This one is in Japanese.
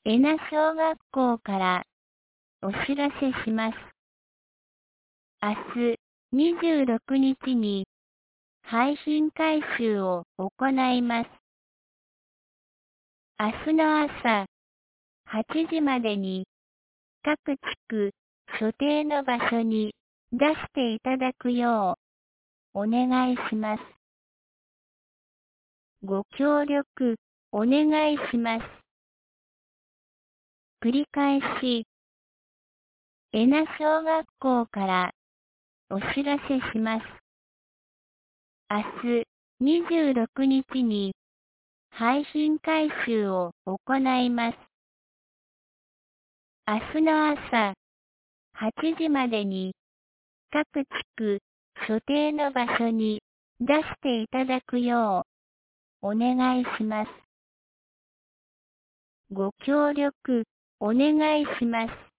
恵那小学校からお知らせします。明日26日に配信回収を行います。明日の朝8時までに各地区所定の場所に出していただくようお願いします。ご協力お願いします。繰り返し、恵那小学校からお知らせします。明日26日に配信回収を行います。明日の朝8時までに各地区所定の場所に出していただくようお願いします。ご協力お願いします。